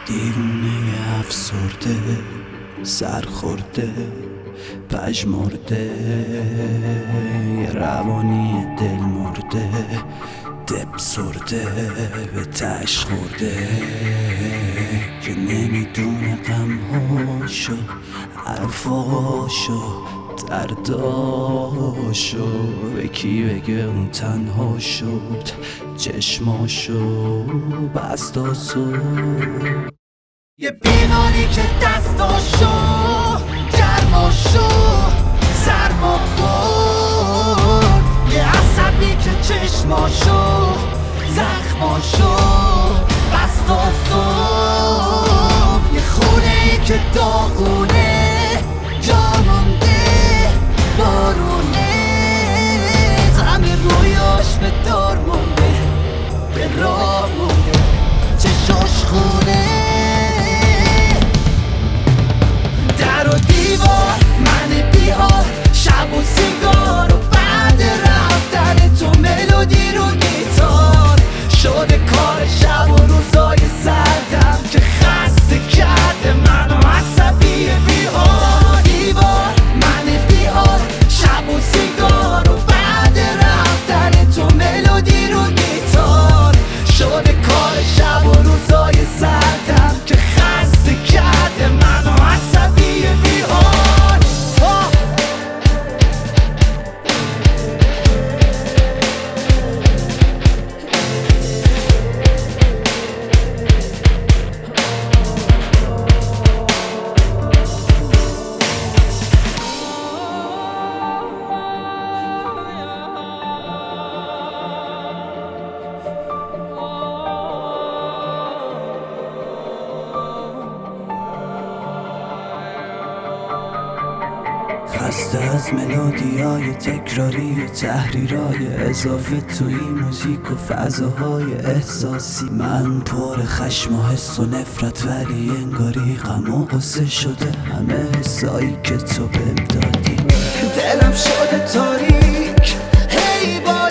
دیرونه افسرده، سرخورده، پژمرده، یه روانی دل مرده، دب سرده، به تش خورده که نمیدونه غمهاشو، حرفاشو، درداشو به کی بگه اون تنها شد، چشماشو بست و سود. یه بیماری که دستاشو گرماشو سرما برد، یه عصبی که چشماشو زخماشو بست و سود، یه خونه ای که داغونه جا مونده بارونه، غم رویاش به دار مونده، به راه مونده، چشاش خونه، در و دیوار من بیار، شب و سیگار و بعد رفتن تو ملودی رو گیتار، شده کار شب و روزای سردم که خسته کرده منو عصبی بیار. دیوار من بیار، شب و سیگار و بعد رفتن تو ملودی رو گیتار، شده کار شب و روزای سردم که خسته کرده منو عصبی بیار. خسته از ملودیای تکراری و تحریرای اضافه توی موزیک و فضاهای احساسی. من پر خشم و حس و نفرت، ولی انگاری غم و غصه شده همه حسایی که تو بهم دادی. دلم شده تاریک، هی با